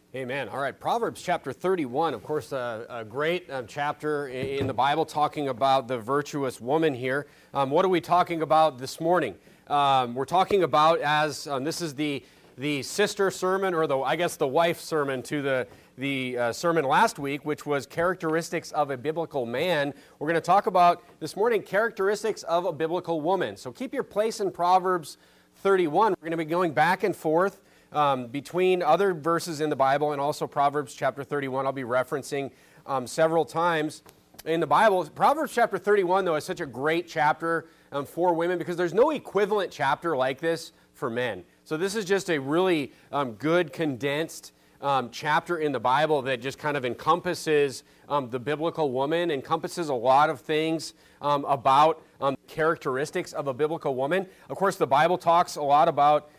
Amen. All right, Proverbs chapter 31, of course, a great chapter in the Bible talking about the virtuous woman here. What are we talking about this morning? We're talking about this is the sister sermon, or the wife sermon to the sermon last week, which was characteristics of a biblical man. We're going to talk about this morning characteristics of a biblical woman. So keep your place in Proverbs 31. We're going to be going back and forth between other verses in the Bible and also Proverbs chapter 31. I'll be referencing several times in the Bible. Proverbs chapter 31, though, is such a great chapter for women because there's no equivalent chapter like this for men. So this is just a really good condensed chapter in the Bible that just kind of encompasses the biblical woman, encompasses a lot of things about characteristics of a biblical woman. Of course, the Bible talks a lot about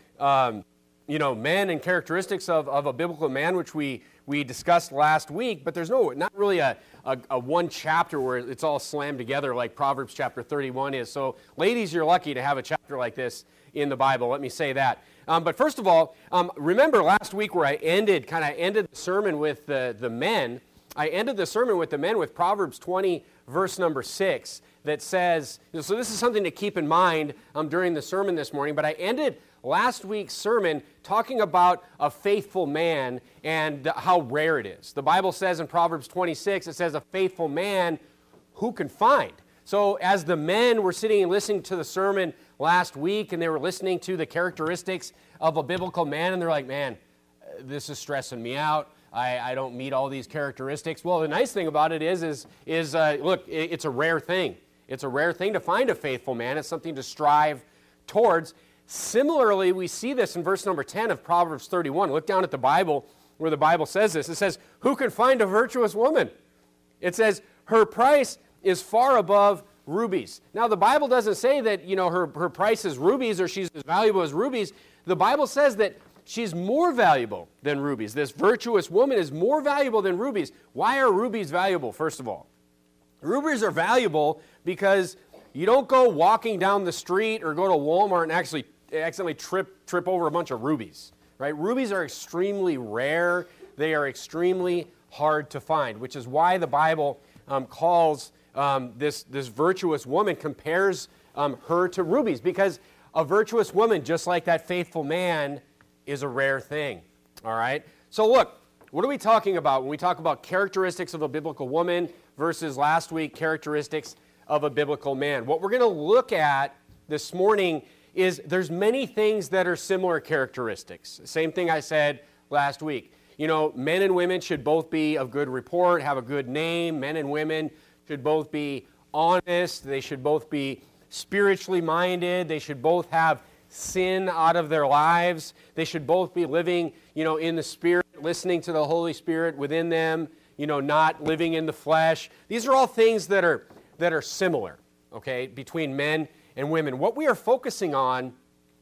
men and characteristics of a biblical man, which we discussed last week, but there's not really a one chapter where it's all slammed together like Proverbs chapter 31 is. So ladies, you're lucky to have a chapter like this in the Bible. Let me say that. But first of all, remember last week where I ended the sermon with the men. I ended the sermon with the men with Proverbs 20, verse number 6, that says, so this is something to keep in mind during the sermon this morning, but I ended last week's sermon talking about a faithful man and how rare it is. The Bible says in Proverbs 26, it says, a faithful man who can find. So as the men were sitting and listening to the sermon last week, and they were listening to the characteristics of a biblical man, and they're like, man, this is stressing me out. I don't meet all these characteristics. Well, the nice thing about it is look, it's a rare thing. It's a rare thing to find a faithful man. It's something to strive towards. Similarly, we see this in verse number 10 of Proverbs 31. Look down at the Bible where the Bible says this. It says, who can find a virtuous woman? It says, her price is far above rubies. Now, the Bible doesn't say that, her price is rubies or she's as valuable as rubies. The Bible says that she's more valuable than rubies. This virtuous woman is more valuable than rubies. Why are rubies valuable, first of all? Rubies are valuable because you don't go walking down the street or go to Walmart and accidentally trip over a bunch of rubies, right? Rubies are extremely rare. They are extremely hard to find, which is why the Bible calls this virtuous woman, compares her to rubies, because a virtuous woman, just like that faithful man, is a rare thing, all right? So look, what are we talking about when we talk about characteristics of a biblical woman versus last week characteristics of a biblical man? What we're going to look at this morning is there's many things that are similar characteristics. Same thing I said last week. Men and women should both be of good report, have a good name. Men and women should both be honest. They should both be spiritually minded. They should both have sin out of their lives. They should both be living, in the Spirit, listening to the Holy Spirit within them, not living in the flesh. These are all things that are similar, okay, between men and women. What we are focusing on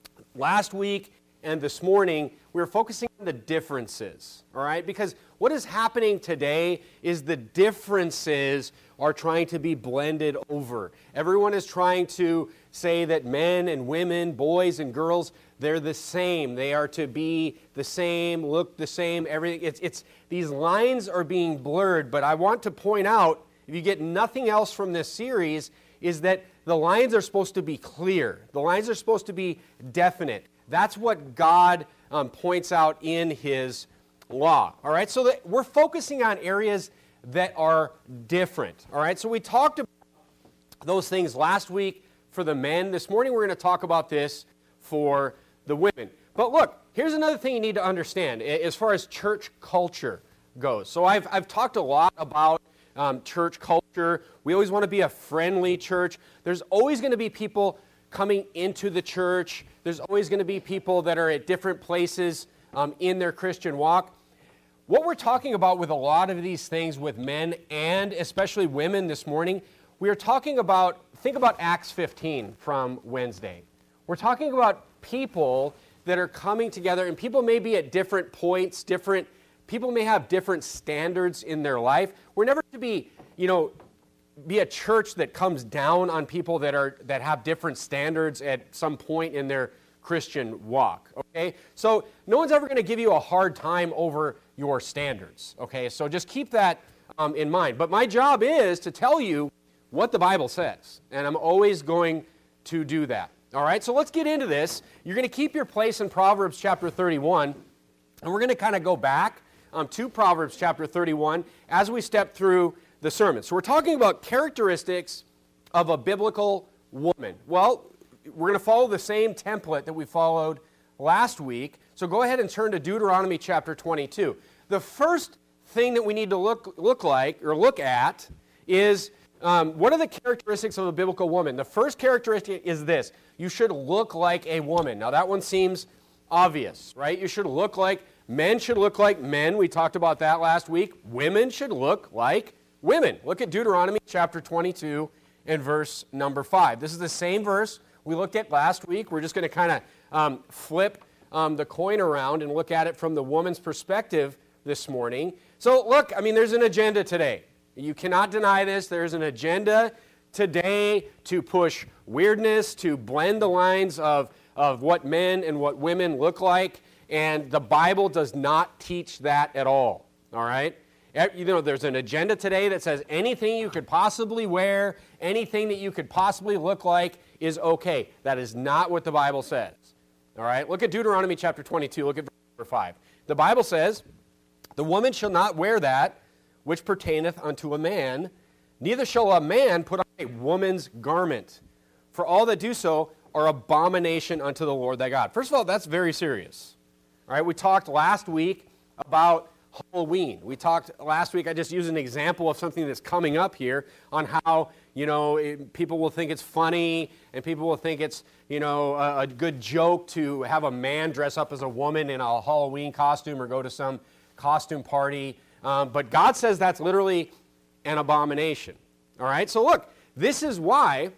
last week and this morning, we're focusing on the differences, all right? Because what is happening today is the differences are trying to be blended over. Everyone is trying to say that men and women, boys and girls, they're the same. They are to be the same, look the same, everything. These lines are being blurred, but I want to point out, if you get nothing else from this series, is that the lines are supposed to be clear. The lines are supposed to be definite. That's what God points out in His law. All right, so we're focusing on areas that are different. All right, so we talked about those things last week for the men. This morning we're going to talk about this for the women. But look, here's another thing you need to understand as far as church culture goes. So I've talked a lot about church culture. We always want to be a friendly church. There's always going to be people coming into the church. There's always going to be people that are at different places in their Christian walk. What we're talking about with a lot of these things with men and especially women this morning, we are talking about, think about Acts 15 from Wednesday. We're talking about people that are coming together, and people may be at different points, people may have different standards in their life. We're never to be a church that comes down on people that have different standards at some point in their Christian walk, okay? So no one's ever going to give you a hard time over your standards, okay? So just keep that in mind. But my job is to tell you what the Bible says, and I'm always going to do that, all right? So let's get into this. You're going to keep your place in Proverbs chapter 31, and we're going to kind of go back to Proverbs chapter 31 as we step through the sermon. So we're talking about characteristics of a biblical woman. Well, we're going to follow the same template that we followed last week. So go ahead and turn to Deuteronomy chapter 22. The first thing that we need to look at is what are the characteristics of a biblical woman? The first characteristic is this: you should look like a woman. Now that one seems obvious, right? You should look like men should look like men. We talked about that last week. Women should look like women. Look at Deuteronomy chapter 22 and verse number 5. This is the same verse we looked at last week. We're just going to kind of flip the coin around and look at it from the woman's perspective this morning. So look, I mean, there's an agenda today. You cannot deny this. There's an agenda today to push weirdness, to blend the lines of what men and what women look like, and the Bible does not teach that at all right? You know, there's an agenda today that says anything you could possibly wear, anything that you could possibly look like is okay. That is not what the Bible says, all right? Look at Deuteronomy chapter 22. Look at verse number 5. The Bible says, "The woman shall not wear that which pertaineth unto a man, neither shall a man put on a woman's garment. For all that do so are abomination unto the Lord thy God." First of all, that's very serious. All right, we talked last week about Halloween. We talked last week, I just used an example of something that's coming up here on how, you know, people will think it's funny and people will think it's, you know, a good joke to have a man dress up as a woman in a Halloween costume or go to some costume party. But God says that's literally an abomination. All right, so look, this is why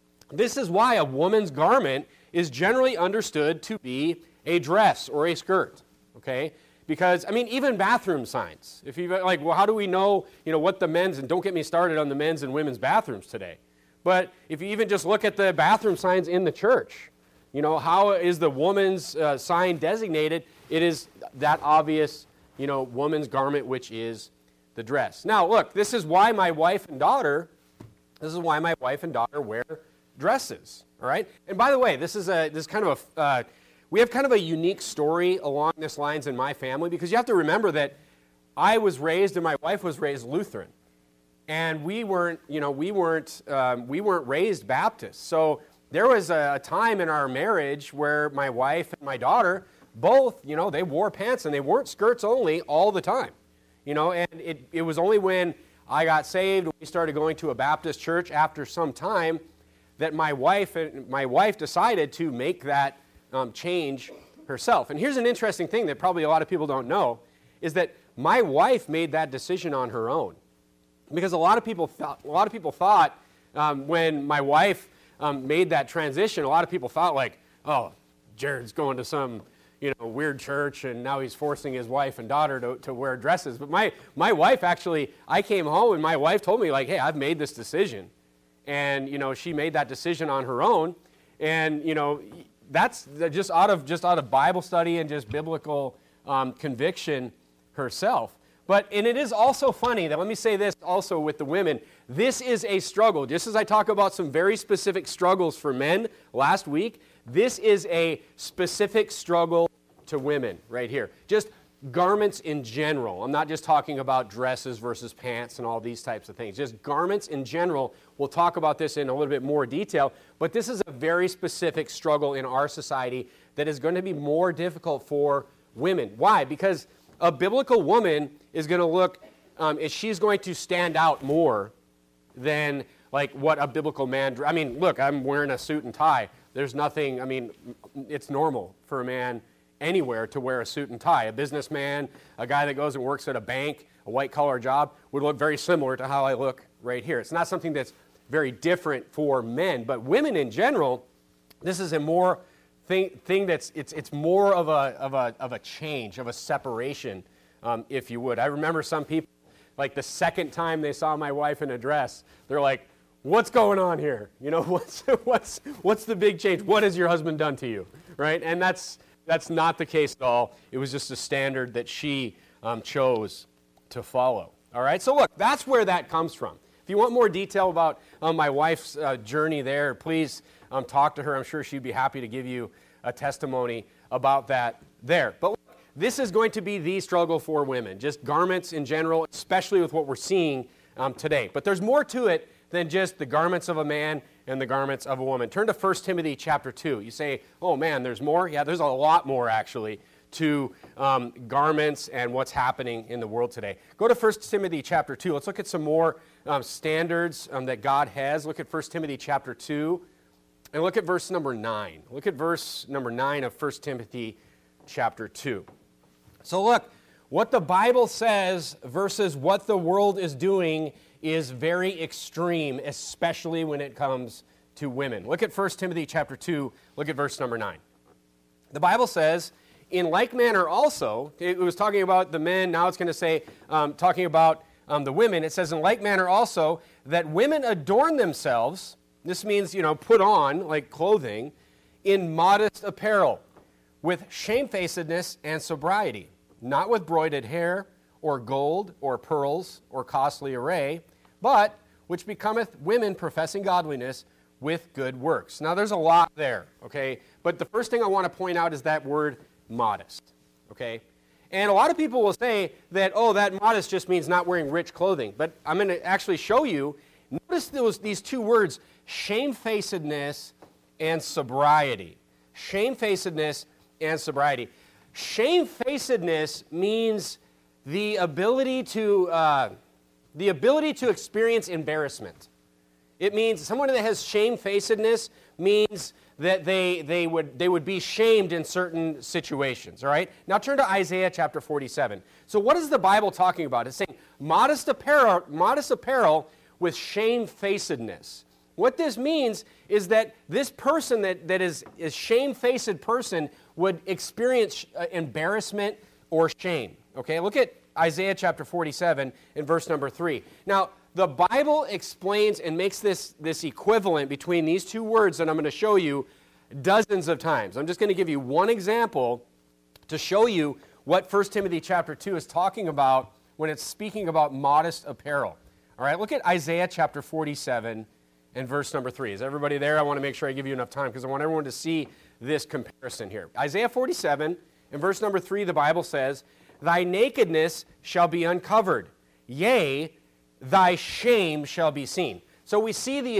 a woman's garment is generally understood to be a dress or a skirt, okay? Because, I mean, even bathroom signs. If you like, well, how do we know, you know, what the men's, and don't get me started on the men's and women's bathrooms today. But if you even just look at the bathroom signs in the church, you know, how is the woman's sign designated? It is that obvious, you know, woman's garment, which is the dress. Now, look, this is why my wife and daughter wear dresses, all right? And by the way, this is kind of a, we have kind of a unique story along this lines in my family, because you have to remember that I was raised and my wife was raised Lutheran, and we weren't raised Baptist. So there was a time in our marriage where my wife and my daughter both, you know, they wore pants and they weren't skirts only all the time, you know, and it was only when I got saved, we started going to a Baptist church after some time, that my wife decided to make that change herself. And here's an interesting thing that probably a lot of people don't know, is that my wife made that decision on her own. Because a lot of people thought when my wife made that transition, a lot of people thought like, oh, Jared's going to some, you know, weird church and now he's forcing his wife and daughter to wear dresses. But my wife actually, I came home and my wife told me like, hey, I've made this decision. And, you know, she made that decision on her own. And, you know, that's just out of Bible study and just biblical conviction herself. And it is also funny that, let me say this also with the women, this is a struggle. Just as I talk about some very specific struggles for men last week, this is a specific struggle to women right here. Just garments in general. I'm not just talking about dresses versus pants and all these types of things. Just garments in general. We'll talk about this in a little bit more detail, but this is a very specific struggle in our society that is going to be more difficult for women. Why? Because a biblical woman is going to look, she's going to stand out more than like what a biblical man, I mean, look, I'm wearing a suit and tie. There's nothing, I mean, it's normal for a man anywhere to wear a suit and tie. A businessman, a guy that goes and works at a bank, a white-collar job, would look very similar to how I look right here. It's not something that's very different for men, but women in general, this is a more thing that's, it's more of a change, of a separation, if you would. I remember some people, like the second time they saw my wife in a dress, they're like, what's going on here? You know, what's the big change? What has your husband done to you? right? And that's not the case at all. It was just a standard that she chose to follow. All right, so look, that's where that comes from. If you want more detail about my wife's journey there, please talk to her. I'm sure she'd be happy to give you a testimony about that there. But look, this is going to be the struggle for women, just garments in general, especially with what we're seeing today. But there's more to it than just the garments of a man and the garments of a woman. Turn to 1 Timothy chapter 2. You say, oh man, there's more? Yeah, there's a lot more actually to garments and what's happening in the world today. Go to 1 Timothy chapter 2. Let's look at some more standards that God has. Look at 1 Timothy chapter 2 and look at verse number 9. Look at verse number 9 of 1 Timothy chapter 2. So look, what the Bible says versus what the world is doing is very extreme, especially when it comes to women. Look at 1 Timothy chapter 2, look at verse number 9. The Bible says, in like manner also, it was talking about the men, now it's going to say, talking about the women, it says, in like manner also, that women adorn themselves, this means, put on, like clothing, in modest apparel, with shamefacedness and sobriety, not with broided hair, or gold, or pearls, or costly array, but which becometh women professing godliness with good works. Now, there's a lot there, okay? But the first thing I want to point out is that word modest, okay? And a lot of people will say that, oh, that modest just means not wearing rich clothing. But I'm going to actually show you, notice these two words, shamefacedness and sobriety. Shamefacedness and sobriety. Shamefacedness means the ability to experience embarrassment. It means someone that has shamefacedness means that they would be shamed in certain situations, all right? Now turn to Isaiah chapter 47. So what is the Bible talking about? It's saying modest apparel with shamefacedness. What this means is that this person that is a shamefaced person would experience embarrassment or shame. Okay, look at Isaiah chapter 47 in verse number 3. Now, the Bible explains and makes this equivalent between these two words that I'm going to show you dozens of times. I'm just going to give you one example to show you what 1 Timothy chapter 2 is talking about when it's speaking about modest apparel. All right, look at Isaiah chapter 47 and verse number 3. Is everybody there? I want to make sure I give you enough time because I want everyone to see this comparison here. Isaiah 47 and verse number 3, the Bible says, thy nakedness shall be uncovered, yea, thy shame shall be seen. So we see the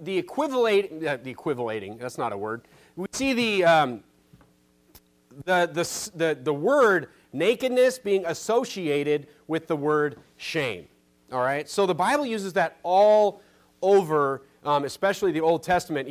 equivalating, that's not a word. We see the word nakedness being associated with the word shame. All right? So the Bible uses that all over, especially the Old Testament,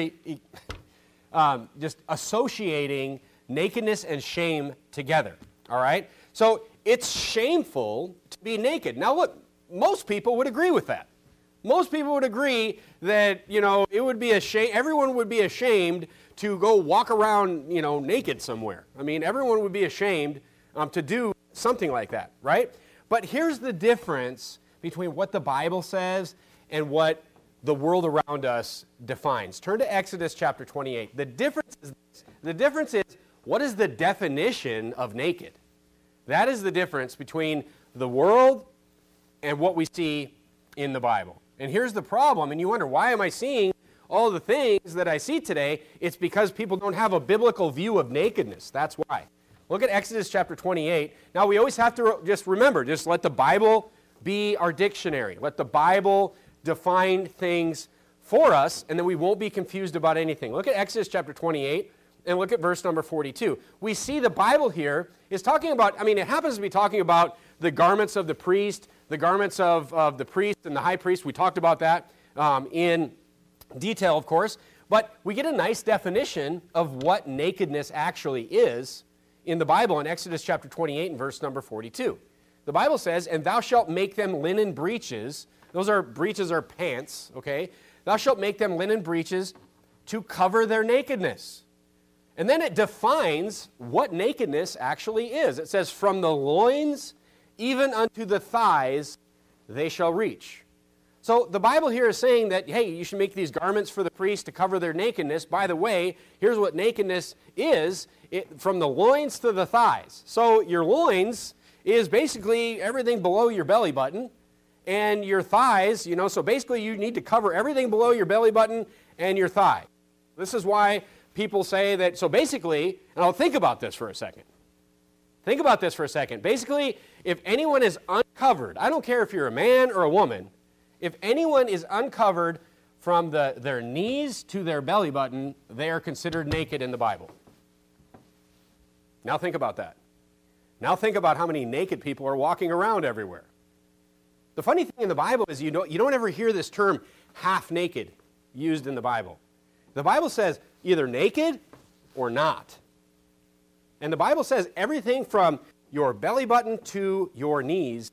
just associating nakedness and shame together. All right? So it's shameful to be naked. Now look, most people would agree with that. Most people would agree that, it would be everyone would be ashamed to go walk around, naked somewhere. I mean, everyone would be ashamed to do something like that, right? But here's the difference between what the Bible says and what the world around us defines. Turn to Exodus chapter 28. The difference is this. The difference is, what is the definition of naked? That is the difference between the world and what we see in the Bible. And here's the problem, and you wonder, why am I seeing all the things that I see today? It's because people don't have a biblical view of nakedness. That's why. Look at Exodus chapter 28. Now, we always have to just remember, just let the Bible be our dictionary. Let the Bible define things for us, and then we won't be confused about anything. Look at Exodus chapter 28. And look at verse number 42. We see the Bible here is talking about, it happens to be talking about the garments of the priest, the garments of the priest and the high priest. We talked about that in detail, of course. But we get a nice definition of what nakedness actually is in the Bible in Exodus chapter 28 and verse number 42. The Bible says, and thou shalt make them linen breeches. Breeches are pants, okay? Thou shalt make them linen breeches to cover their nakedness. And then it defines what nakedness actually is. It says, from the loins even unto the thighs they shall reach. So the Bible here is saying that, hey, you should make these garments for the priests to cover their nakedness. By the way, here's what nakedness is, from the loins to the thighs. So your loins is basically everything below your belly button, and your thighs, so basically you need to cover everything below your belly button and your thigh. This is why people say that, so basically, and I'll think about this for a second. Think about this for a second. Basically, if anyone is uncovered, I don't care if you're a man or a woman, if anyone is uncovered from their knees to their belly button, they are considered naked in the Bible. Now think about that. Now think about how many naked people are walking around everywhere. The funny thing in the Bible is you don't ever hear this term half naked used in the Bible. The Bible says either naked or not. And the Bible says everything from your belly button to your knees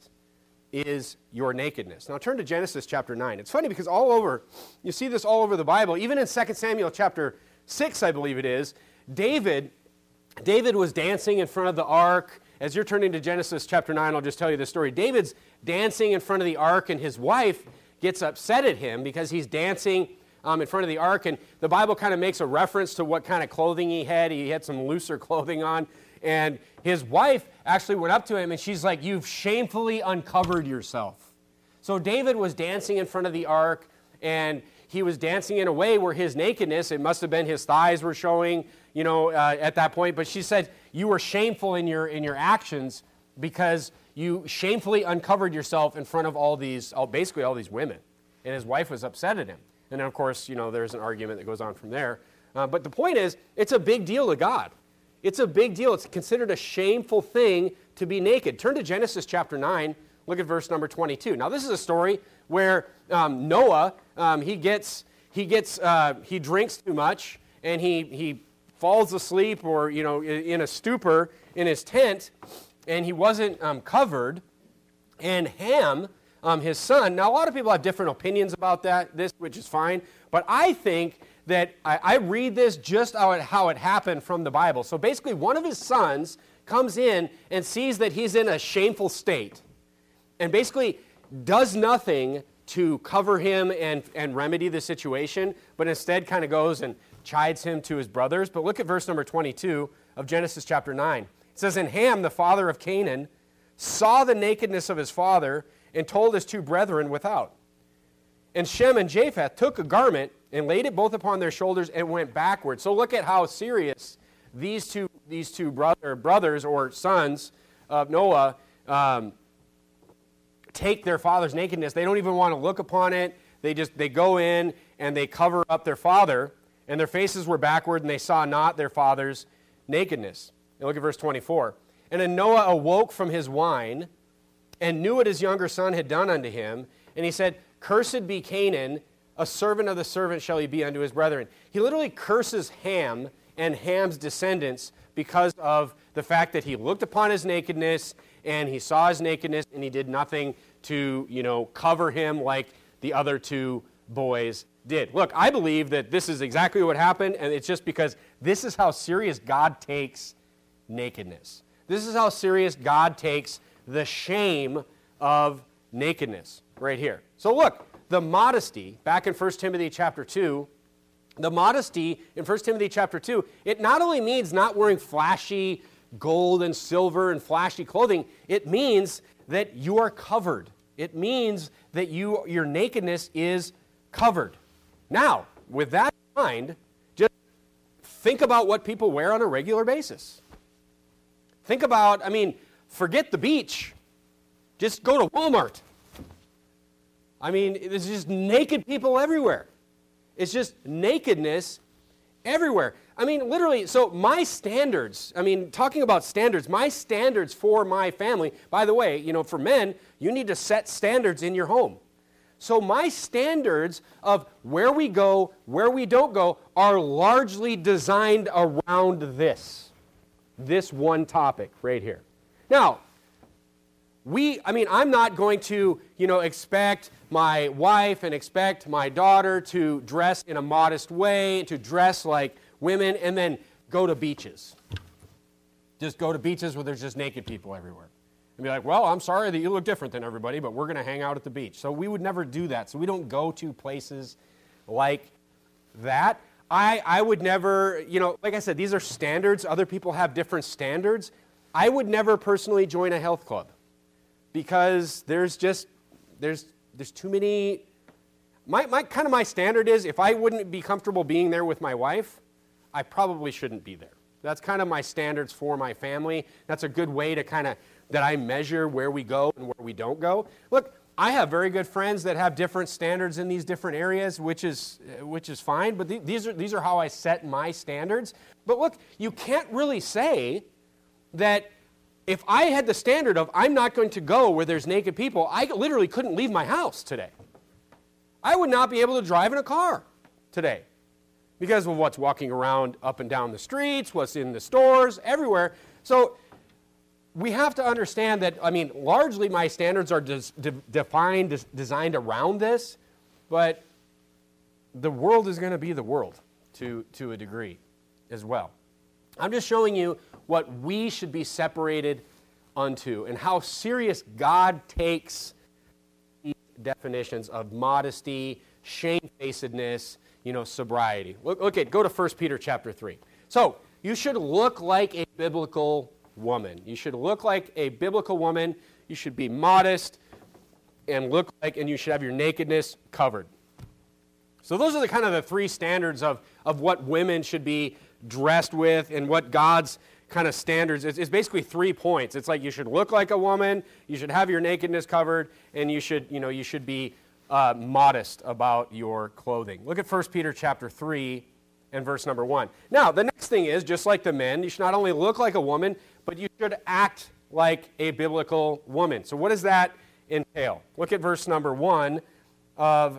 is your nakedness. Now turn to Genesis chapter 9. It's funny because you see this all over the Bible. Even in 2 Samuel chapter 6, I believe it is, David was dancing in front of the ark. As you're turning to Genesis chapter 9, I'll just tell you the story. David's dancing in front of the ark, and his wife gets upset at him because he's dancing in front of the ark. And the Bible kind of makes a reference to what kind of clothing he had. He had some looser clothing on. And his wife actually went up to him, and she's like, "You've shamefully uncovered yourself." So David was dancing in front of the ark, and he was dancing in a way where his nakedness, it must have been his thighs were showing, at that point. But she said, you were shameful in your actions because you shamefully uncovered yourself in front of basically all these women. And his wife was upset at him. And then, of course, there's an argument that goes on from there. But the point is, it's a big deal to God. It's a big deal. It's considered a shameful thing to be naked. Turn to Genesis chapter 9. Look at verse number 22. Now, this is a story where Noah, he drinks too much, and he falls asleep or, in a stupor in his tent, and he wasn't covered. And Ham, his son, now a lot of people have different opinions about this, which is fine, but I think that I read this just how it happened from the Bible. So basically, one of his sons comes in and sees that he's in a shameful state, and basically does nothing to cover him and remedy the situation, but instead kind of goes and chides him to his brothers. But look at verse number 22 of Genesis chapter 9. It says, "And Ham, the father of Canaan, saw the nakedness of his father and told his two brethren without. And Shem and Japheth took a garment and laid it both upon their shoulders and went backward." So look at how serious these two brothers or sons of Noah take their father's nakedness. They don't even want to look upon it. They go in and they cover up their father, and their faces were backward, and they saw not their father's nakedness. Now look at verse 24. "And then Noah awoke from his wine and knew what his younger son had done unto him, and he said, Cursed be Canaan, a servant of the servant shall he be unto his brethren." He literally curses Ham and Ham's descendants because of the fact that he looked upon his nakedness and he saw his nakedness and he did nothing to, cover him like the other two boys did. Look, I believe that this is exactly what happened, and it's just because this is how serious God takes nakedness. This is how serious God takes the shame of nakedness right here. So look, the modesty, back in 1 Timothy chapter 2, the modesty in 1 Timothy chapter 2, it not only means not wearing flashy gold and silver and flashy clothing, it means that you are covered. It means that your nakedness is covered. Now, with that in mind, just think about what people wear on a regular basis. Think about, forget the beach. Just go to Walmart. There's just naked people everywhere. It's just nakedness everywhere. Literally, so my standards, talking about standards, my standards for my family, by the way, for men, you need to set standards in your home. So my standards of where we go, where we don't go, are largely designed around this one topic right here. Now, I'm not going to, expect my wife and expect my daughter to dress in a modest way, to dress like women, and then go to beaches. Just go to beaches where there's just naked people everywhere. and be like, well, I'm sorry that you look different than everybody, but we're going to hang out at the beach. So we would never do that. So we don't go to places like that. I would never, like I said, these are standards. Other people have different standards. I would never personally join a health club because there's too many. My standard is if I wouldn't be comfortable being there with my wife, I probably shouldn't be there. That's kind of my standards for my family. That's a good way to that I measure where we go and where we don't go. Look, I have very good friends that have different standards in these different areas, which is fine, but these are how I set my standards. But look, you can't really say that if I had the standard of I'm not going to go where there's naked people, I literally couldn't leave my house today. I would not be able to drive in a car today because of what's walking around up and down the streets, what's in the stores, everywhere. So we have to understand that, largely my standards are designed around this, but the world is going to be the world to a degree as well. I'm just showing you what we should be separated unto and how serious God takes these definitions of modesty, shamefacedness, sobriety. Go to 1 Peter chapter 3. So, you should look like a biblical woman. You should look like a biblical woman. You should be modest and and you should have your nakedness covered. So those are the three standards of what women should be dressed with and what God's kind of standards. It's basically 3 points. It's like you should look like a woman, you should have your nakedness covered, and you should be modest about your clothing. Look at 1 Peter chapter 3 and verse number 1. Now, the next thing is, just like the men, you should not only look like a woman, but you should act like a biblical woman. So what does that entail? Look at verse number 1 of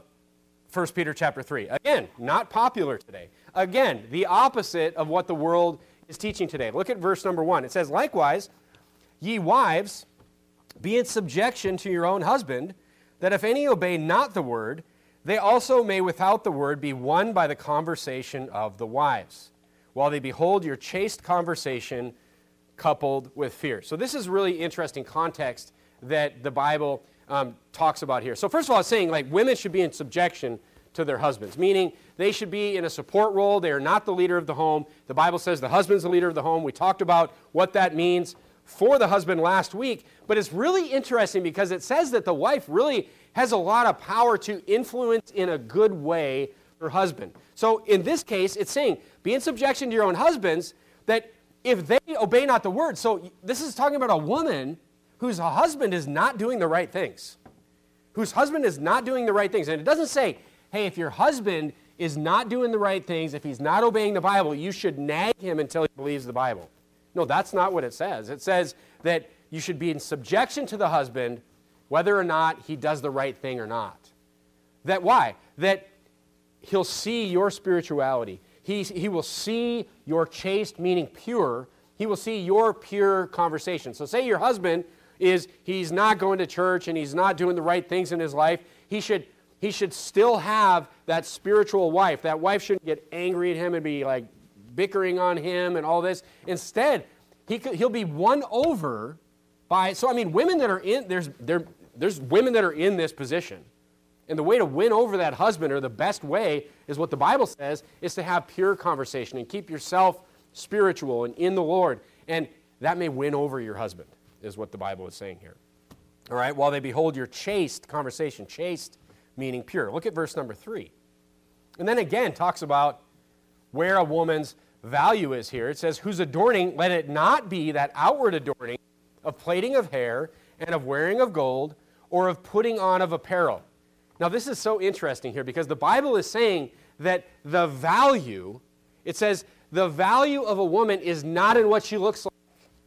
1 Peter chapter 3. Again, not popular today. Again, the opposite of what the world is teaching today. Look at verse number 1. It says, likewise, ye wives, be in subjection to your own husband, that if any obey not the word, they also may without the word be won by the conversation of the wives, while they behold your chaste conversation coupled with fear. So this is really interesting context that the Bible talks about here. So first of all, it's saying women should be in subjection to their husbands, meaning they should be in a support role. They are not the leader of the home. The Bible says the husband's the leader of the home. We talked about what that means for the husband last week, but it's really interesting because it says that the wife really has a lot of power to influence in a good way her husband. So in this case, it's saying, be in subjection to your own husbands, that if they obey not the word. So this is talking about a woman whose husband is not doing the right things. Whose husband is not doing the right things. And it doesn't say, hey, if your husband is not doing the right things, if he's not obeying the Bible, you should nag him until he believes the Bible. No, that's not what it says. It says that you should be in subjection to the husband whether or not he does the right thing or not. That why? That he'll see your spirituality. He will see your chaste, meaning pure. He will see your pure conversation. So say your husband he's not going to church and he's not doing the right things in his life. He should still have that spiritual wife. That wife shouldn't get angry at him and be bickering on him and all this. Instead, he'll be won over by. So women that are in there's women that are in this position, and the way to win over that husband, or the best way, is what the Bible says, is to have pure conversation and keep yourself spiritual and in the Lord, and that may win over your husband, is what the Bible is saying here. All right, while they behold your chaste conversation, chaste meaning pure. Look at verse number 3. And then again talks about where a woman's value is here. It says, whose adorning, let it not be that outward adorning of plaiting of hair and of wearing of gold or of putting on of apparel. Now this is so interesting here because the Bible is saying that the value, it says the value of a woman is not in what she looks like,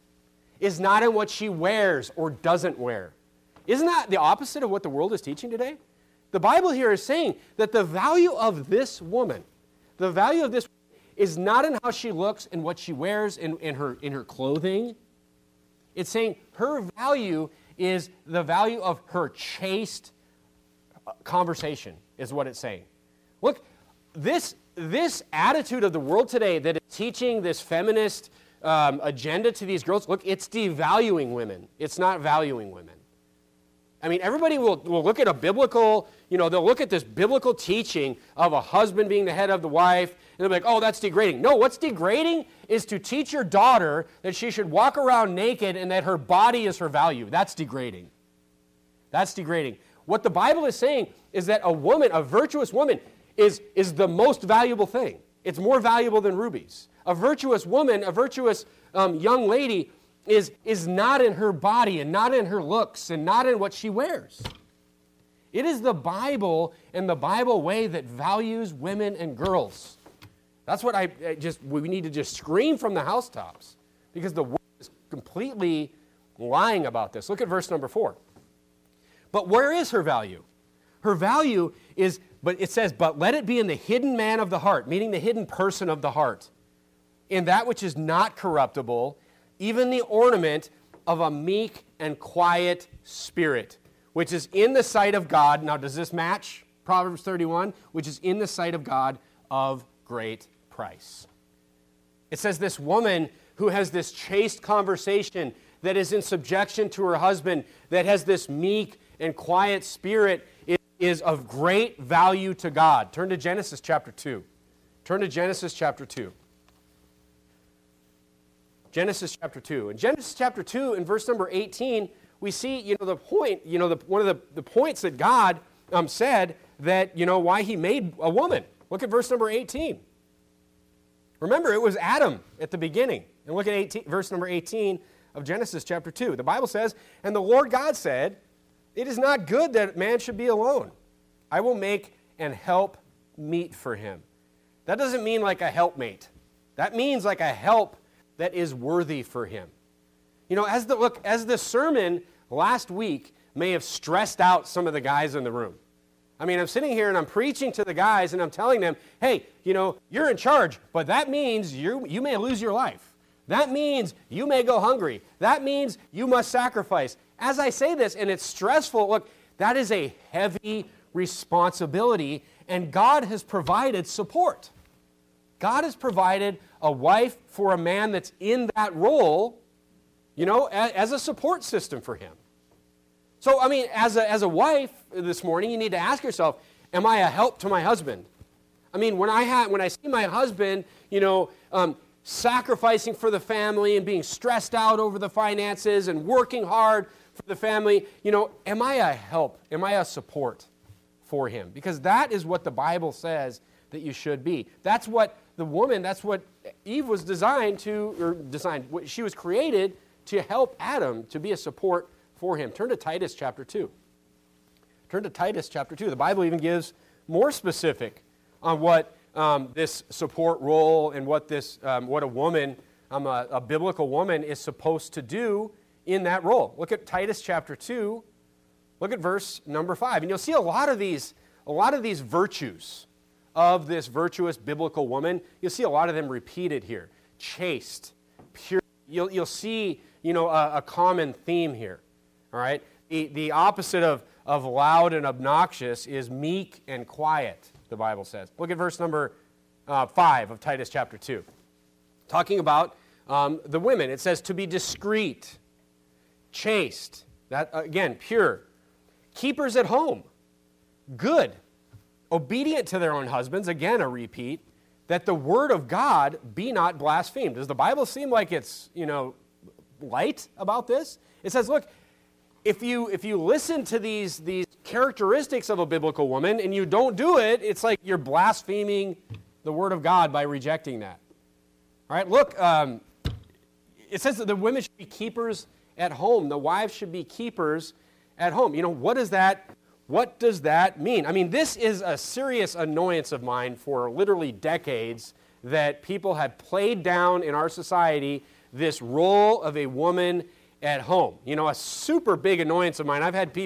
is not in what she wears or doesn't wear. Isn't that the opposite of what the world is teaching today? The Bible here is saying that the value of this woman, the value of this is not in how she looks and what she wears in her clothing. It's saying her value is the value of her chaste conversation, is what it's saying. Look, this attitude of the world today that is teaching this feminist agenda to these girls, look, it's devaluing women. It's not valuing women. I mean, everybody will look at a biblical, they'll look at this biblical teaching of a husband being the head of the wife, and they'll be like, oh, that's degrading. No, what's degrading is to teach your daughter that she should walk around naked and that her body is her value. That's degrading. That's degrading. What the Bible is saying is that a woman, a virtuous woman, is the most valuable thing. It's more valuable than rubies. A virtuous woman, a virtuous young lady is not in her body and not in her looks and not in what she wears. It is the Bible and the Bible way that values women and girls. That's what we need to just scream from the housetops, because the word is completely lying about this. Look at verse number 4. But where is her value? Her value is, but it says, but let it be in the hidden man of the heart, meaning the hidden person of the heart, in that which is not corruptible, even the ornament of a meek and quiet spirit, which is in the sight of God. Now, does this match Proverbs 31? Which is in the sight of God of great price. It says this woman who has this chaste conversation, that is in subjection to her husband, that has this meek and quiet spirit, is of great value to God. Turn to Genesis chapter 2. Turn to Genesis chapter 2. Genesis chapter 2. In Genesis chapter 2, in verse number 18, we see, the point, one of the points that God said that, why he made a woman. Look at verse number 18. Remember, it was Adam at the beginning. And look at verse number 18 of Genesis chapter 2. The Bible says, and the Lord God said, it is not good that man should be alone. I will make an help meet for him. That doesn't mean like a helpmate. That means like a help that is worthy for him. As the sermon last week may have stressed out some of the guys in the room. I mean, I'm sitting here and I'm preaching to the guys and I'm telling them, hey, you're in charge, but that means you may lose your life. That means you may go hungry. That means you must sacrifice. As I say this, and it's stressful, look, that is a heavy responsibility, and God has provided support. God has provided a wife for a man that's in that role, as a support system for him. So, I mean, as a wife this morning, you need to ask yourself, am I a help to my husband? I mean, when I see my husband, sacrificing for the family and being stressed out over the finances and working hard for the family, am I a help? Am I a support for him? Because that is what the Bible says that you should be. That's what that's what Eve was she was created to help Adam, to be a support for him. Turn to Titus chapter 2. Turn to Titus chapter 2. The Bible even gives more specific on what this support role and what a woman, a biblical woman, is supposed to do in that role. Look at Titus chapter 2. Look at verse number 5. And you'll see a lot of these virtues of this virtuous biblical woman. You'll see a lot of them repeated here. Chaste, pure. You'll see, a common theme here. All right? The opposite of loud and obnoxious is meek and quiet, the Bible says. Look at verse number 5 of Titus chapter 2. Talking about the women. It says to be discreet, chaste, that again, pure, keepers at home, good, obedient to their own husbands, again a repeat, that the word of God be not blasphemed. Does the Bible seem like it's, light about this? It says, look, if you listen to these characteristics of a biblical woman and you don't do it, it's like you're blaspheming the word of God by rejecting that. All right, look, it says that the women should be keepers at home. The wives should be keepers at home. What does that mean? I mean, this is a serious annoyance of mine for literally decades, that people have played down in our society this role of a woman at home. A super big annoyance of mine. I've had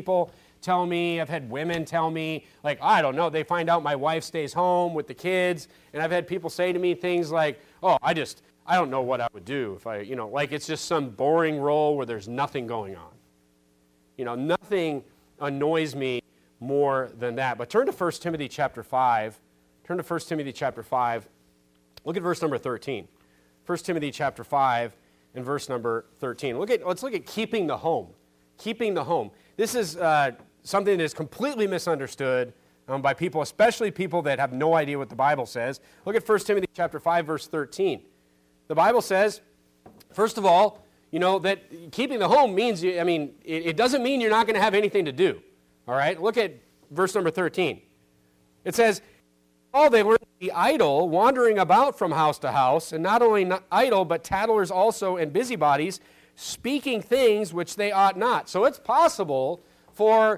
women tell me, like, I don't know, they find out my wife stays home with the kids, and I've had people say to me things like, oh, I don't know what I would do if like it's just some boring role where there's nothing going on. Nothing annoys me more than that. But turn to 1 Timothy chapter 5. Turn to 1 Timothy chapter 5. Look at verse number 13. 1 Timothy chapter 5 and verse number 13. Let's look at keeping the home. Keeping the home. This is something that is completely misunderstood by people, especially people that have no idea what the Bible says. Look at 1 Timothy chapter 5, verse 13. The Bible says, first of all, that keeping the home means, it doesn't mean you're not going to have anything to do. All right? Look at verse number 13. It says, all they learn to be idle, wandering about from house to house, and not only not idle, but tattlers also and busybodies, speaking things which they ought not. So it's possible for,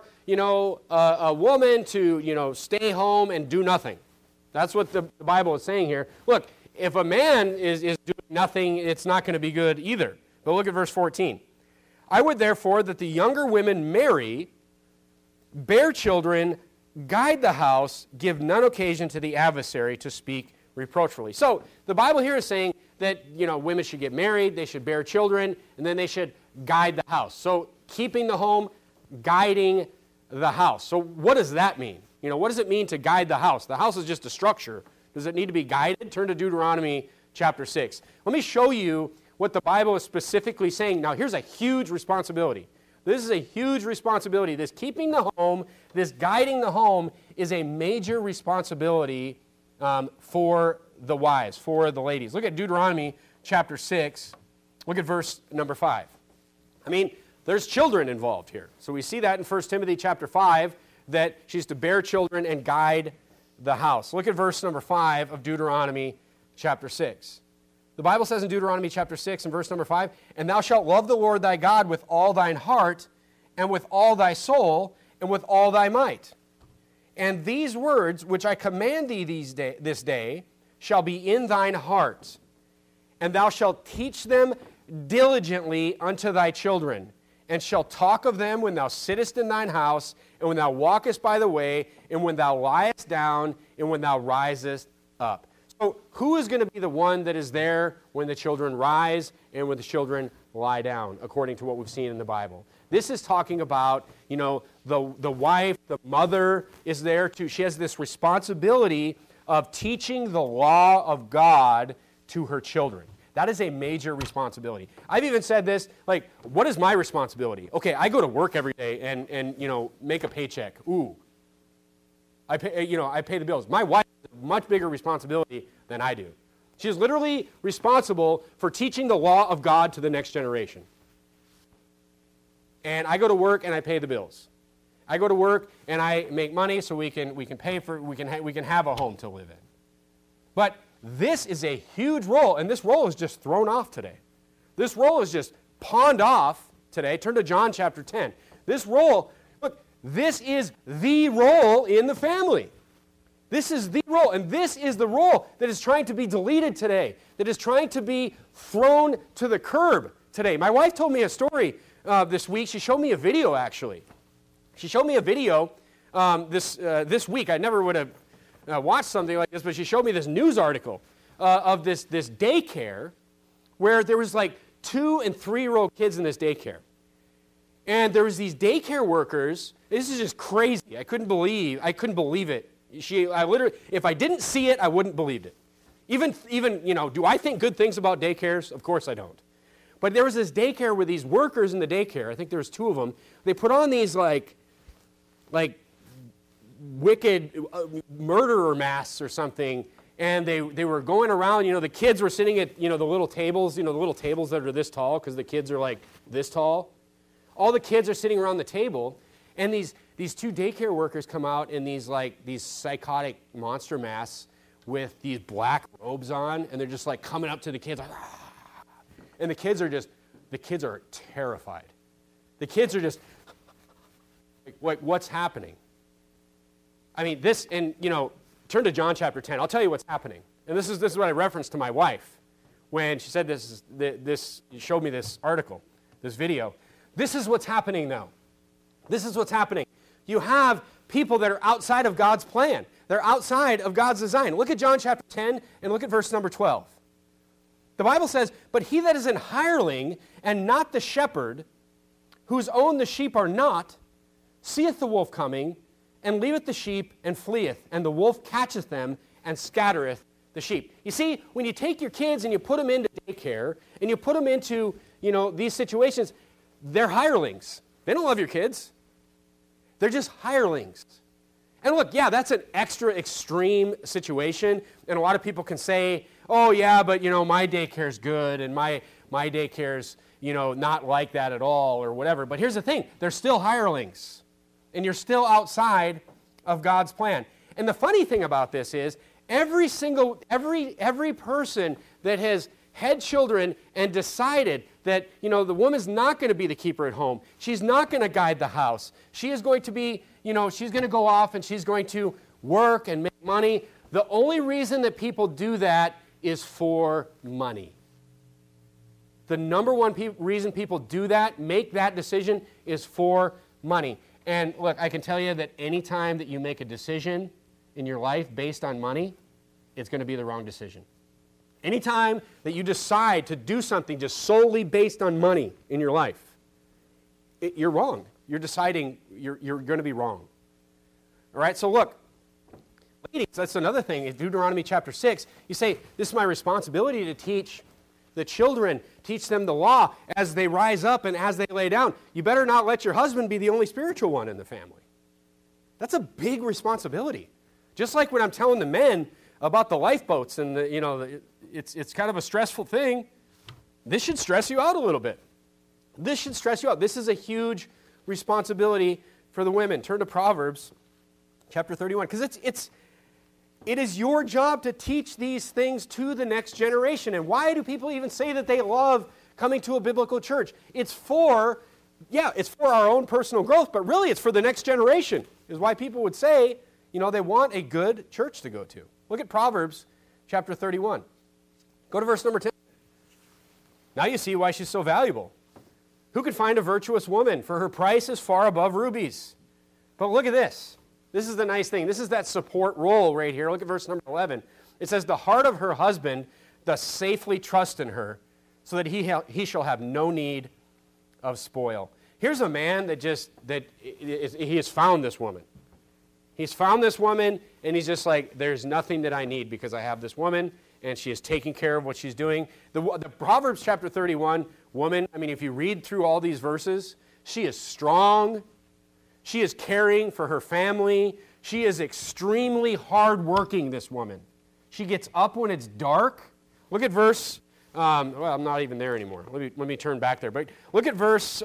a woman to, stay home and do nothing. That's what the Bible is saying here. Look, if a man is doing nothing, it's not going to be good either. But look at verse 14. I would therefore that the younger women marry, bear children, guide the house, give none occasion to the adversary to speak reproachfully. So the Bible here is saying that, women should get married, they should bear children, and then they should guide the house. So keeping the home, guiding the house. So what does that mean? What does it mean to guide the house? The house is just a structure. Does it need to be guided? Turn to Deuteronomy chapter 6. Let me show you what the Bible is specifically saying. Now, here's a huge responsibility. This is a huge responsibility. This keeping the home, this guiding the home is a major responsibility for the wives, for the ladies. Look at Deuteronomy chapter 6. Look at verse number 5. There's children involved here. So we see that in 1 Timothy chapter 5, that she's to bear children and guide the house. Look at verse number 5 of Deuteronomy chapter 6. The Bible says in Deuteronomy chapter 6 and verse number 5, and thou shalt love the Lord thy God with all thine heart, and with all thy soul, and with all thy might. And these words which I command thee this day shall be in thine heart, and thou shalt teach them diligently unto thy children, and shalt talk of them when thou sittest in thine house, and when thou walkest by the way, and when thou liest down, and when thou risest up. So who is going to be the one that is there when the children rise and when the children lie down, according to what we've seen in the Bible? This is talking about, the wife, the mother is there too. She has this responsibility of teaching the law of God to her children. That is a major responsibility. I've even said this, what is my responsibility? Okay, I go to work every day and make a paycheck. Ooh. I pay the bills. My wife has a much bigger responsibility than I do. She is literally responsible for teaching the law of God to the next generation. And I go to work and I pay the bills. I go to work and I make money so we can have a home to live in. But this is a huge role, and this role is just thrown off today. This role is just pawned off today. Turn to John chapter 10. This role, look, this is the role in the family. This is the role, and this is the role that is trying to be deleted today, that is trying to be thrown to the curb today. My wife told me a story this week. She showed me a video, actually. She showed me a video this week. I never would have watched something like this, but she showed me this news article of this daycare where there was 2- and 3-year-old kids in this daycare. And there was these daycare workers. This is just crazy. I couldn't believe it. If I didn't see it, I wouldn't believed it. Even do I think good things about daycares? Of course I don't. But there was this daycare with these workers in the daycare. I think there was 2 of them. They put on these wicked murderer masks or something, and they were going around. The kids were sitting at the little tables, the little tables that are this tall because the kids are this tall. All the kids are sitting around the table, and these 2 daycare workers come out in these psychotic monster masks with these black robes on, and they're just coming up to the kids and the kids are terrified. The kids are just what's happening? Turn to John chapter 10. I'll tell you what's happening. And this is what I referenced to my wife when she said she showed me this article, this video. This is what's happening now. This is what's happening. You have people that are outside of God's plan. They're outside of God's design. Look at John chapter 10 and look at verse number 12. The Bible says, but he that is an hireling and not the shepherd, whose own the sheep are not, seeth the wolf coming, and leaveth the sheep, and fleeth, and the wolf catcheth them, and scattereth the sheep. You see, when you take your kids and you put them into daycare and you put them into, these situations, they're hirelings. They don't love your kids. They're just hirelings. And look, yeah, that's an extra extreme situation. And a lot of people can say, oh, yeah, but, my daycare's good and my daycare's, not like that at all or whatever. But here's the thing. They're still hirelings. And you're still outside of God's plan. And the funny thing about this is every person that has had children and decided that, the woman's not going to be the keeper at home. She's not going to guide the house. She is going to be, she's going to go off and she's going to work and make money. The only reason that people do that is for money. The number one reason people do that, make that decision, is for money. And look, I can tell you that any time that you make a decision in your life based on money, it's going to be the wrong decision. Anytime that you decide to do something just solely based on money in your life, you're wrong. You're deciding you're going to be wrong. All right, so look, ladies, that's another thing. In Deuteronomy chapter 6, you say, this is my responsibility to teach the children, teach them the law as they rise up and as they lay down. You better not let your husband be the only spiritual one in the family. That's a big responsibility. Just like when I'm telling the men about the lifeboats and it's kind of a stressful thing, this should stress you out a little bit. This should stress you out. This is a huge responsibility for the women. Turn to Proverbs chapter 31, because it is your job to teach these things to the next generation. And why do people even say that they love coming to a biblical church? It's for our own personal growth, but really it's for the next generation, is why people would say, they want a good church to go to. Look at Proverbs chapter 31. Go to verse number 10. Now you see why she's so valuable. Who could find a virtuous woman? For her price is far above rubies. But look at this. This is the nice thing. This is that support role right here. Look at verse number 11. It says, the heart of her husband does safely trust in her, so that he shall have no need of spoil. Here's a man he has found this woman. He's found this woman, and he's just like, there's nothing that I need because I have this woman, and she is taking care of what she's doing. The Proverbs chapter 31 woman, if you read through all these verses, she is strong. She is caring for her family. She is extremely hardworking, this woman. She gets up when it's dark. Look at verse, I'm not even there anymore. Let me turn back there. But look at verse,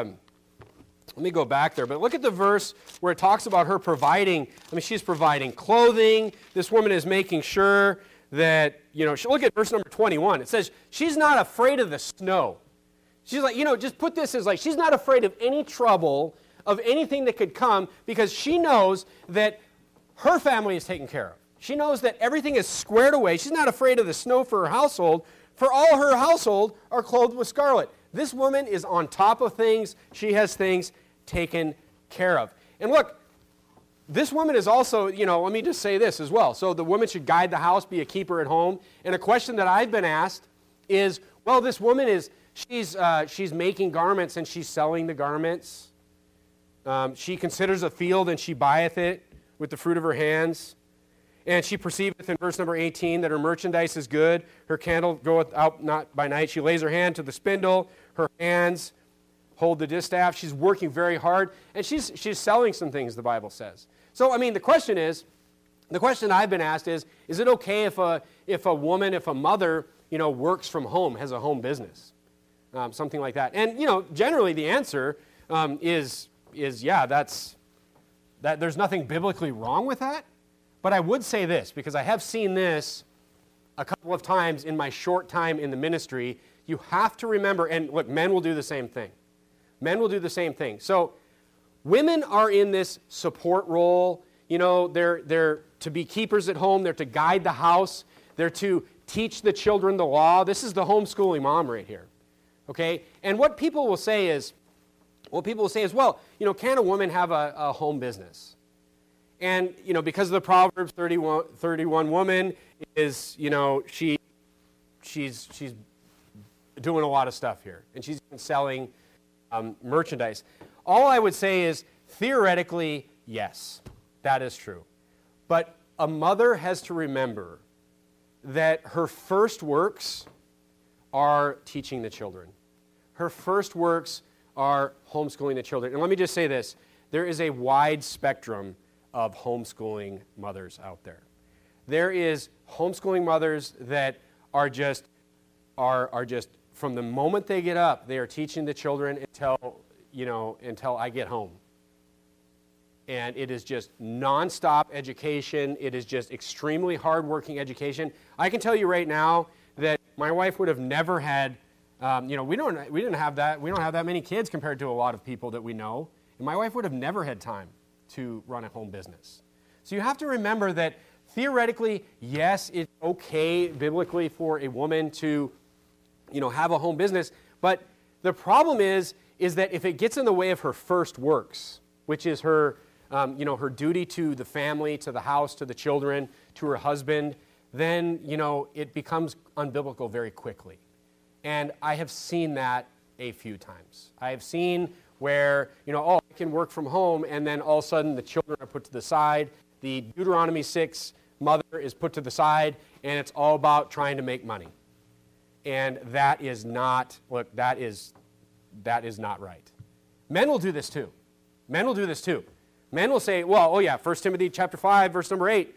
let me go back there. But look at the verse where it talks about her providing. She's providing clothing. This woman is making sure that, look at verse number 21. It says, she's not afraid of the snow. She's like, just put this as like, she's not afraid of any trouble, of anything that could come, because she knows that her family is taken care of. She knows that everything is squared away. She's not afraid of the snow for her household, for all her household are clothed with scarlet. This woman is on top of things. She has things taken care of. And look, this woman is also, let me just say this as well. So the woman should guide the house, be a keeper at home. And a question that I've been asked is, well, this woman she's making garments and she's selling the garments. She considers a field and she buyeth it with the fruit of her hands. And she perceiveth in verse number 18 that her merchandise is good. Her candle goeth out not by night. She lays her hand to the spindle. Her hands hold the distaff. She's working very hard. And she's selling some things, the Bible says. So, the question I've been asked is it okay if a woman, if a mother, works from home, has a home business? Something like that. And, generally the answer is yeah, that there's nothing biblically wrong with that. But I would say this, because I have seen this a couple of times in my short time in the ministry. You have to remember, and look, men will do the same thing. Men will do the same thing. So women are in this support role. They're to be keepers at home. They're to guide the house. They're to teach the children the law. This is the homeschooling mom right here. Okay? And what people will say is, well, can a woman have a home business? And, because of the Proverbs 31 woman is, she's doing a lot of stuff here. And she's selling merchandise. All I would say is, theoretically, yes, that is true. But a mother has to remember that her first works are teaching the children. Her first works are homeschooling the children. And let me just say this. There is a wide spectrum of homeschooling mothers out there. There is homeschooling mothers that are just from the moment they get up, they are teaching the children until I get home. And it is just nonstop education. It is just extremely hardworking education. I can tell you right now that my wife would have never had, we don't have that many kids compared to a lot of people that we know. And my wife would have never had time to run a home business. So you have to remember that theoretically, yes, it's okay biblically for a woman to, have a home business. But the problem is that if it gets in the way of her first works, which is her duty to the family, to the house, to the children, to her husband, then, it becomes unbiblical very quickly. And I have seen that a few times. I have seen where, I can work from home, and then all of a sudden the children are put to the side. The Deuteronomy 6 mother is put to the side, and it's all about trying to make money. And that is not not right. Men will do this too. Men will say, 1 Timothy chapter 5, verse number 8,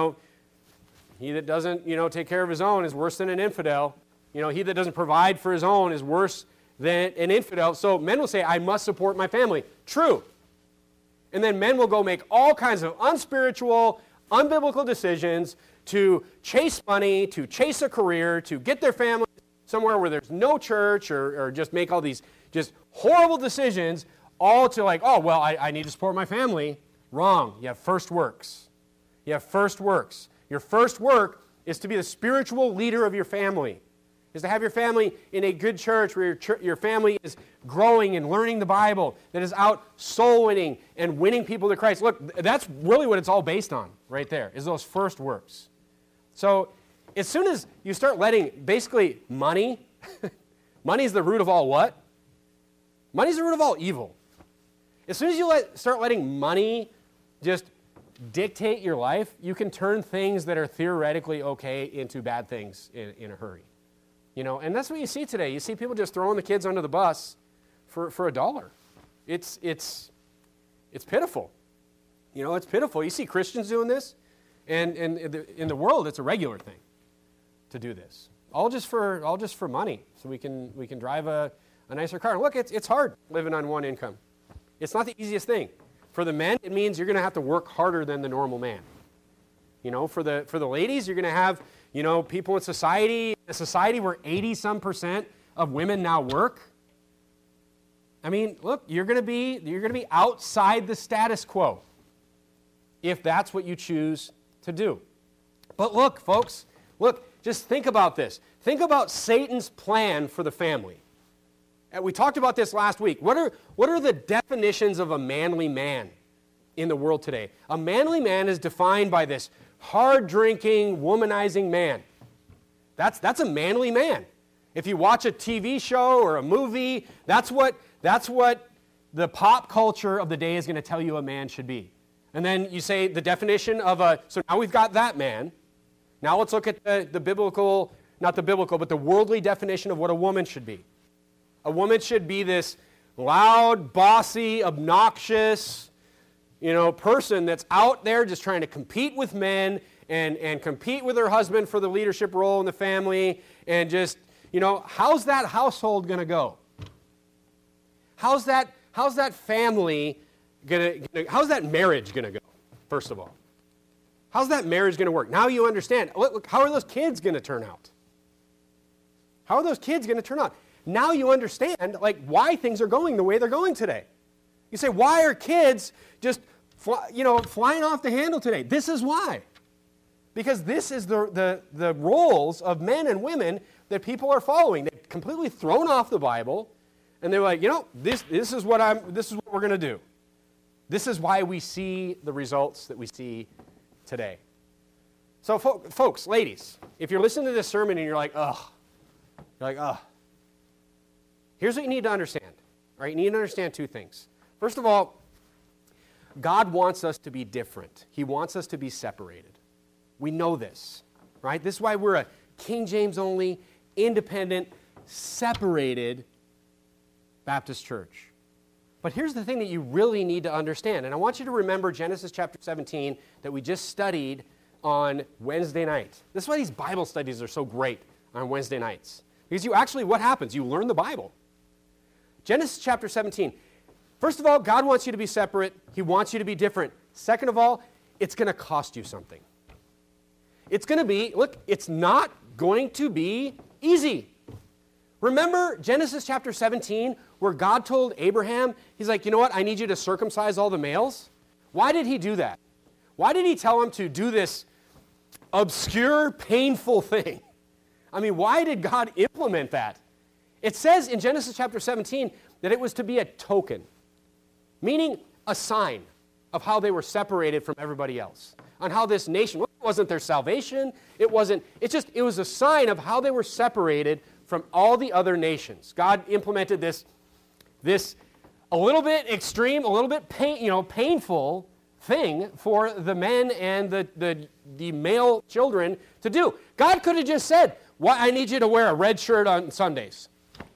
he that doesn't, take care of his own is worse than an infidel. He that doesn't provide for his own is worse than an infidel. So men will say, I must support my family. True. And then men will go make all kinds of unspiritual, unbiblical decisions to chase money, to chase a career, to get their family somewhere where there's no church, or just make all these just horrible decisions, all to I need to support my family. Wrong. You have first works. Your first work is to be the spiritual leader of your family, is to have your family in a good church where your family is growing and learning the Bible, that is out soul winning and winning people to Christ. Look, that's really what it's all based on right there, is those first works. So as soon as you start letting, basically, money is the root of all what? Money is the root of all evil. As soon as you start letting money just dictate your life, you can turn things that are theoretically okay into bad things in a hurry. And that's what you see today. You see people just throwing the kids under the bus for $1. It's pitiful. It's pitiful. You see Christians doing this, and in the world, it's a regular thing to do this. All just for money, so we can drive a nicer car. And look, it's hard living on one income. It's not the easiest thing. For the men, it means you're going to have to work harder than the normal man. For the ladies, you're going to have people in society, a society where 80-some% of women now work. I mean, look, you're going to be outside the status quo if that's what you choose to do. But look, folks, just think about this. Think about Satan's plan for the family. And we talked about this last week. What are the definitions of a manly man in the world today? A manly man is defined by this hard-drinking, womanizing man. That's a manly man. If you watch a TV show or a movie, that's what the pop culture of the day is going to tell you a man should be. And then you say the definition of so now we've got that man. Now let's look at the biblical, not the biblical, but the worldly definition of what a woman should be. A woman should be this loud, bossy, obnoxious, person that's out there just trying to compete with men and compete with her husband for the leadership role in the family, and just, how's that household going to go? How's that family how's that marriage going to go, first of all? How's that marriage going to work? Now you understand. Look, how are those kids going to turn out? How are those kids going to turn out? Now you understand, why things are going the way they're going today. You say, why are kids just, flying off the handle today? This is why. Because this is the roles of men and women that people are following. They've completely thrown off the Bible, and they're like, this is what we're going to do. This is why we see the results that we see today. So, folks, ladies, if you're listening to this sermon and you're like, ugh, here's what you need to understand. Right? You need to understand two things. First of all, God wants us to be different. He wants us to be separated. We know this, right? This is why we're a King James only, independent, separated Baptist church. But here's the thing that you really need to understand, and I want you to remember Genesis chapter 17 that we just studied on Wednesday night. This is why these Bible studies are so great on Wednesday nights. Because you actually, what happens? You learn the Bible. Genesis chapter 17. First of all, God wants you to be separate. He wants you to be different. Second of all, it's going to cost you something. It's going to be, look, it's not going to be easy. Remember Genesis chapter 17 where God told Abraham, he's like, you know what, I need you to circumcise all the males? Why did he do that? Why did he tell him to do this obscure, painful thing? I mean, why did God implement that? It says in Genesis chapter 17 that it was to be a token, meaning a sign of how they were separated from everybody else, on how this nation, well, it wasn't their salvation, it was a sign of how they were separated from all the other nations. God implemented this a little bit extreme, a little bit painful thing for the men and the male children to do. God could have just said, I need you to wear a red shirt on Sundays.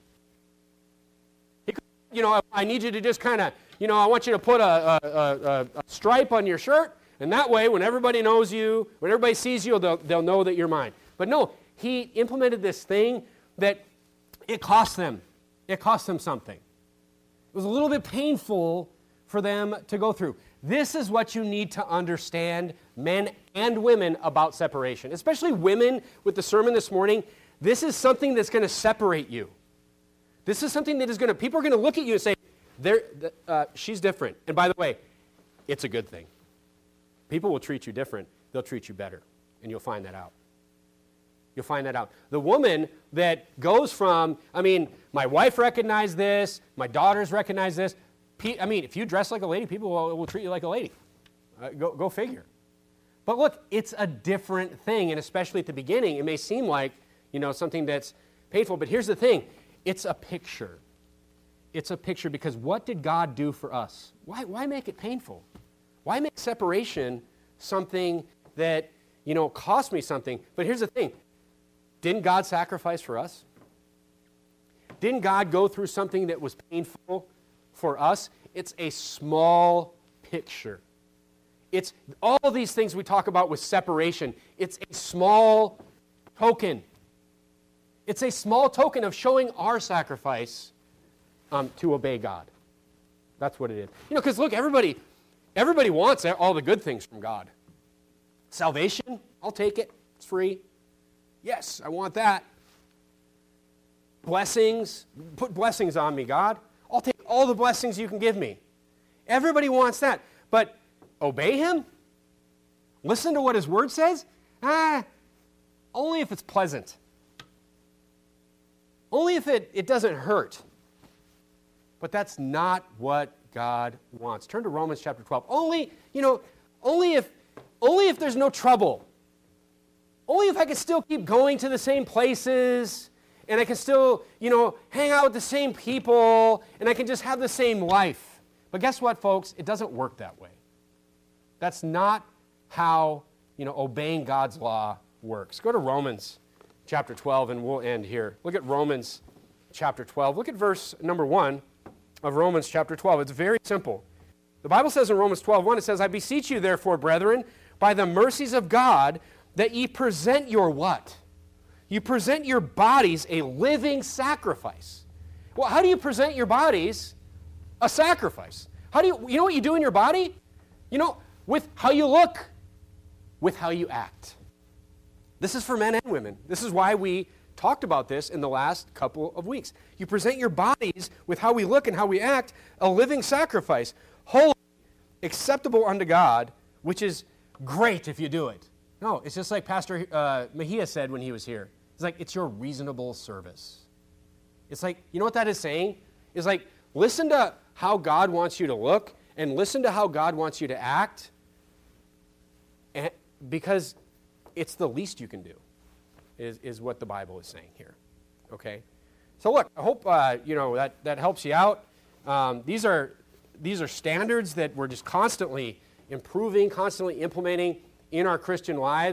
He could, I need you to just kind of, I want you to put a stripe on your shirt, and that way when everybody knows you, when everybody sees you, they'll know that you're mine. But no, he implemented this thing that it cost them. It cost them something. It was a little bit painful for them to go through. This is what you need to understand, men and women, about separation. Especially women with the sermon this morning. This is something that's going to separate you. This is something that is going to, people are going to look at you and say, she's different. And by the way, it's a good thing. People will treat you different. They'll treat you better. And you'll find that out. You'll find that out. The woman that goes from, my wife recognized this, my daughters recognize this. If you dress like a lady, people will treat you like a lady. Go figure. But look, it's a different thing, and especially at the beginning, it may seem like, something that's painful, but here's the thing. It's a picture. It's a picture because what did God do for us? Why make it painful? Why make separation something that, cost me something? But here's the thing. Didn't God sacrifice for us? Didn't God go through something that was painful for us? It's a small picture. It's all these things we talk about with separation. It's a small token. It's a small token of showing our sacrifice to obey God. That's what it is. Because look, everybody wants all the good things from God. Salvation, I'll take it. It's free. Yes, I want that. Blessings, put blessings on me, God. I'll take all the blessings you can give me. Everybody wants that. But obey him? Listen to what his word says? Only if it's pleasant. Only if it doesn't hurt. But that's not what God wants. Turn to Romans chapter 12. Only if there's no trouble. Only if I can still keep going to the same places, and I can still, hang out with the same people, and I can just have the same life. But guess what, folks? It doesn't work that way. That's not how, obeying God's law works. Go to Romans chapter 12, and we'll end here. Look at Romans chapter 12. Look at verse number 1 of Romans chapter 12. It's very simple. The Bible says in Romans 12:1, it says, I beseech you, therefore, brethren, by the mercies of God, that ye present your what? You present your bodies a living sacrifice. Well, how do you present your bodies a sacrifice? How do you know what you do in your body? With how you look, with how you act. This is for men and women. This is why we talked about this in the last couple of weeks. You present your bodies with how we look and how we act, a living sacrifice, holy, acceptable unto God, which is great if you do it. No, it's just like Pastor Mejia said when he was here. It's like, it's your reasonable service. It's like, you know what that is saying? It's like, listen to how God wants you to look and listen to how God wants you to act, because it's the least you can do, is what the Bible is saying here. Okay? So look, I hope that helps you out. These are standards that we're just constantly improving, constantly implementing in our Christian lives.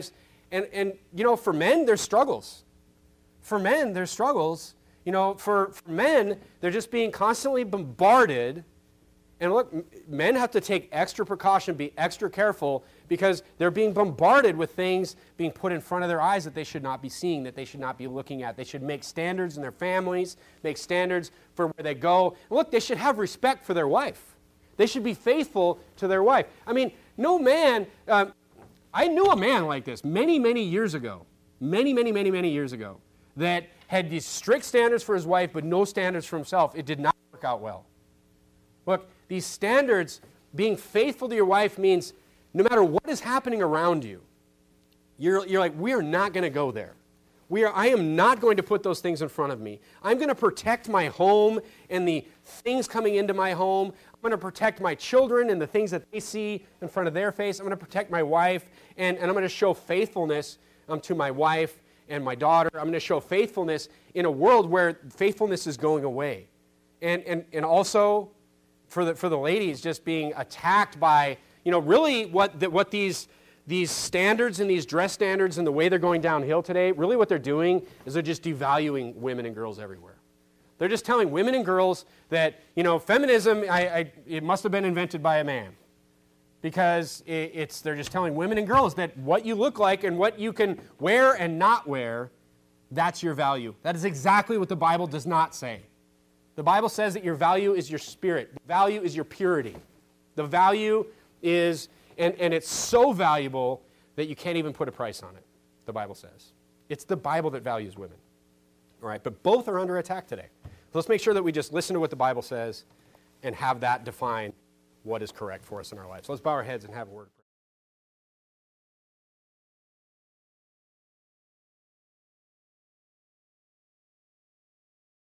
And you know, for men, there's struggles. For men, there's struggles. You know, for men, they're just being constantly bombarded. And look, men have to take extra precaution, be extra careful, because they're being bombarded with things being put in front of their eyes that they should not be seeing, that they should not be looking at. They should make standards in their families, make standards for where they go. And look, they should have respect for their wife. They should be faithful to their wife. I mean, no man, I knew a man like this many years ago, many years ago, that had these strict standards for his wife, but no standards for himself. It did not work out well. Look, these standards, being faithful to your wife means no matter what is happening around you, you're like, we are not going to go there. I am not going to put those things in front of me. I'm going to protect my home and the things coming into my home. I'm going to protect my children and the things that they see in front of their face. I'm going to protect my wife, and I'm going to show faithfulness to my wife and my daughter. I'm going to show faithfulness in a world where faithfulness is going away. And also, for the ladies, just being attacked by, you know, really what these standards and these dress standards and the way they're going downhill today, really what they're doing is they're just devaluing women and girls everywhere. They're just telling women and girls that, you know, feminism, it must have been invented by a man. Because they're just telling women and girls that what you look like and what you can wear and not wear, that's your value. That is exactly what the Bible does not say. The Bible says that your value is your spirit. The value is your purity. The value is, and it's so valuable that you can't even put a price on it, the Bible says. It's the Bible that values women. All right, but both are under attack today. So let's make sure that we just listen to what the Bible says and have that define what is correct for us in our lives. So let's bow our heads and have a word.